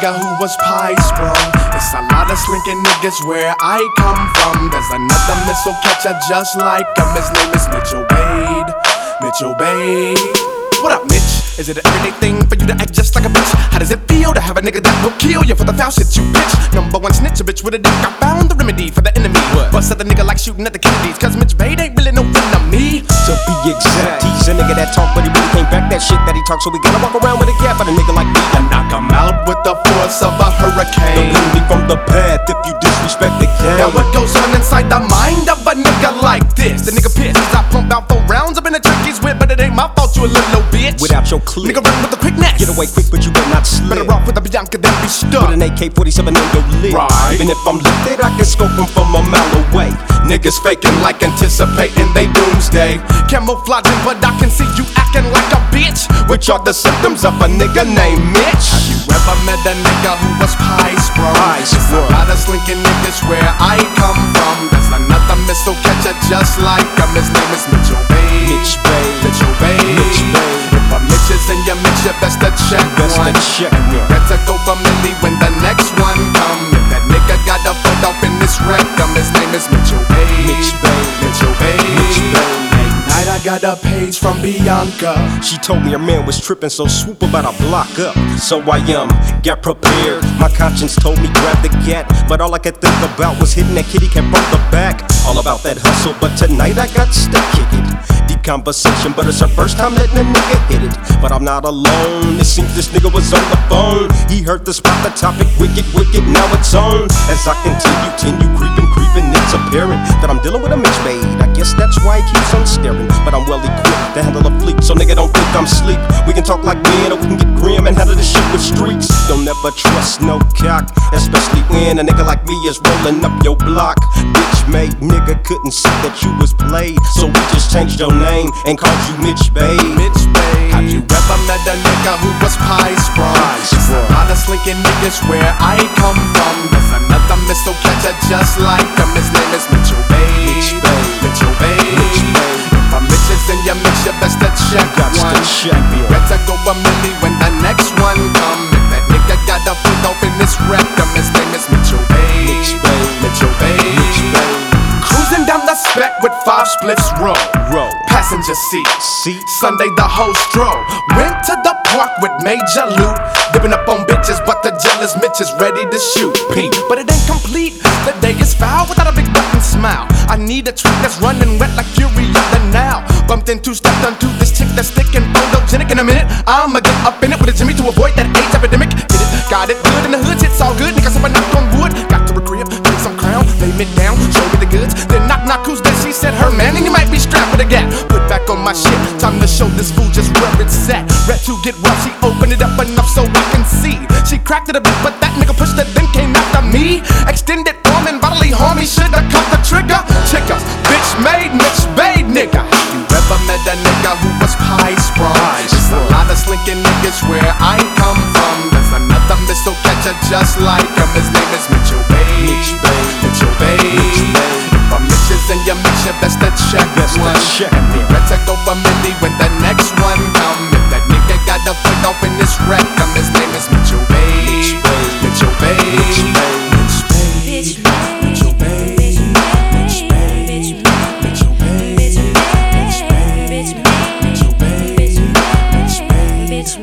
nigga who was pie sprung. It's a lot of slinking niggas where I come from. There's another missile catcher just like him. His name is Mitchell Wade. Mitchell Wade. What up, Mitch? Is it an everyday thing for you to act just like a bitch? How does it feel to have a nigga that will kill you for the foul shit you bitch? Number one snitch, a bitch with a dick. I found the remedy for the enemy. Bust at the nigga like shooting at the Kennedys. Cause Mitch Wade ain't really no friend of me. To be exact, he's a nigga that talk, but he really can't back that shit that he talk. So we gotta walk around with a gap at a nigga like me. I knock him out with the force of a hurricane. Don't leave me from the path if you disrespect the game. Now what goes on inside the mind of a nigga like this? The nigga pissed as I pump out 4 rounds up in the turkey's whip. But it ain't my fault you a little bitch. Without your clip, nigga run with the quickness. Get away quick, but you better not slip. Better off with a Bianca than be stuck with an AK-47 in your lip. Right. Even if I'm lifted, I can scope him from a mile away. Niggas faking like anticipating they doomsday. Camouflaging, but I can see you acting like a bitch. Which are the symptoms of a nigga named Mitch. Have you ever met a nigga who was pie sprung? There's a lot of slinking niggas where I come from. There's another missile catcher just like him. His name is Mitchell Wade. Mitch Wade. Mitchell Wade. Mitch Wade. If a Mitch is in your Mitch, you best to check one. And you better go for Millie when the next one come. If that nigga got a foot off in this rectum, his name is Mitchell Wade. Mitch Wade. Mitchell Wade. Mitch Wade. Night I got a page from Bianca. She told me her man was tripping, so swoop about a block up. So I got prepared. My conscience told me grab the gat, but all I could think about was hitting that kitty cat from the back. All about that hustle, but tonight I got stuck kicking. Deep conversation, but it's her first time letting a nigga hit it. But I'm not alone. It seems this nigga was on the phone. He heard the spot, the topic, wicked, now it's on. As I continue creeping, it's apparent that I'm dealing with a Mitch Wade. I guess that's why he keeps on staring. But I'm well equipped to handle a fleet, so nigga don't think I'm sleep. We can talk like men, or we can get grim and handle this shit with streaks. Don't ever trust no cock, especially when a nigga like me is rolling up your block. Bitch made nigga couldn't see that you was played, so we just changed your name and called you Mitch Wade. Mitch Wade. Have you ever met a nigga who was pie sprung? There's a lot of slinking niggas where I come from. There's another missile catcher just like him. His name is Mitchell Wade. Mitch Wade. Mitchell Wade. Mitch Wade. If a Mitch is in your mix, you best to check one. You better go a milli when the next one come. If that nigga got a foot off in this rectum, his name is Mitchell Wade. Mitch Wade. Mitchell Wade. Mitch Wade. Cruising down the spec with 5 splits row. Passenger seat. Sunday the whole stroll. Went to the park with major loot. Dipping up on bitches, but the jealous Mitch is ready to shoot. Pete, but it ain't complete. The day is foul without a big button smile. I need a trick that's running wet like Furiosa now. Bumped into, stepped onto this chick that's thick and photogenic. In a minute, I'ma get up in it with a Jimmy to avoid that AIDS epidemic. Get it, got it good in the hood, it's all good. Niggas up and knock on wood. Got to a crib, take some crown, lay me down, show me the goods. Then knock, who's that? She said her man, and you might be strapped with a gap. Put back on my shit, time to show this fool just where it's at. Red to get well, she opened it up enough so I can see. She cracked it a bit, but that nigga pushed it, then came after me. Extended arm and bodily harm, he shoulda cut the trigger. Chicka, bitch made, Mitch Wade, nigga. You ever met a nigga who was pie sprung? There's a lot of slinking niggas where I come from. There's another missile catcher just like him. His name is Mitchell Wade. Mitch Wade. Mitchell Wade. If a Mitch is in your mix, you best to check one. And we better go a milli when the next one come. If that nigga got a foot off in this rectum, his name is Mitchell Wade. Mitchell Wade. Mitch Wade. Mitch Wade. Mitchell Wade. Mitch Wade. Mitchell Wade. Mitch Wade. Mitch Wade. Mitch Wade. Mitch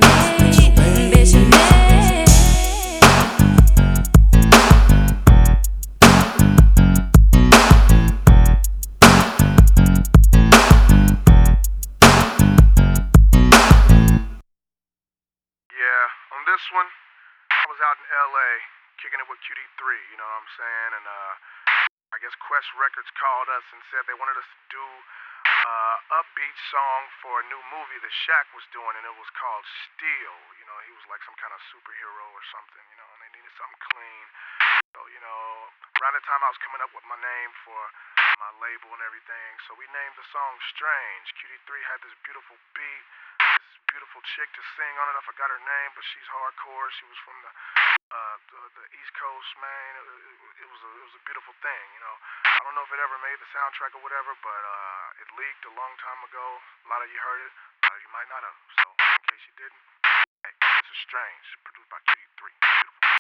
Wade. Mitch Wade. On this one, I was out in LA kicking it with QD3, you know what I'm saying? And I guess Quest Records called us and said they wanted us to do upbeat song for a new movie that Shaq was doing, and it was called Steel. You know, he was like some kind of superhero or something, you know, and they needed something clean. So, you know, around the time I was coming up with my name for my label and everything, so we named the song Strange. QD3 had this beautiful beat, this beautiful chick to sing on it. I forgot her name, but she's hardcore. She was from the East Coast, man. It was a beautiful thing, you know. I don't know if it ever made the soundtrack or whatever, but it leaked a long time ago. A lot of you heard it, a lot of you might not have. So in case you didn't, hey, this is Strange, produced by QD3.